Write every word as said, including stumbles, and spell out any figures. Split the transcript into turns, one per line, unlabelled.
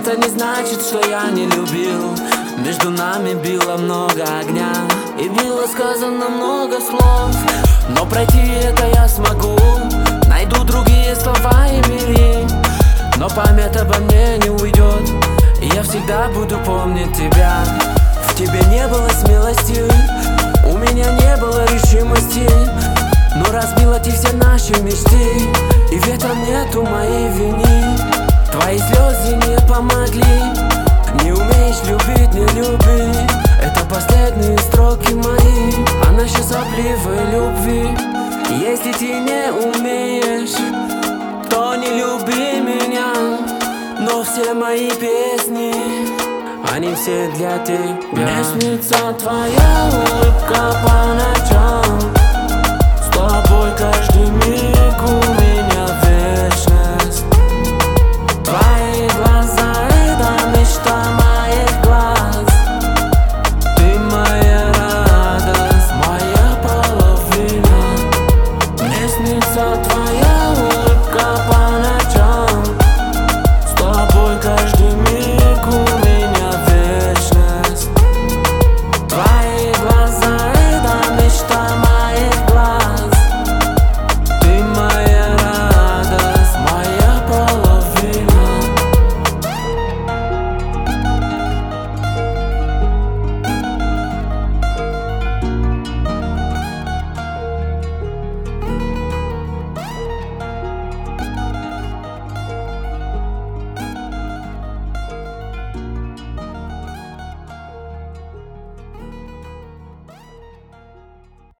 это не значит, что я не любил. Между нами било много огня и было сказано много слов, но пройти это я смогу. Найду другие слова и мири, но память обо мне не уйдет, и я всегда буду помнить тебя. В тебе не было смелости, у меня не было решимости, но разбила ты все наши мечты, и в этом нету моей вины. Твои слезы не помогли. Не умеешь любить, не люби. Это последние строки мои о нашей сопливой любви. Если ты не умеешь, то не люби меня. Но все мои песни, они все для тебя. Мне снится твоя улыбка по ночам, с тобой каждый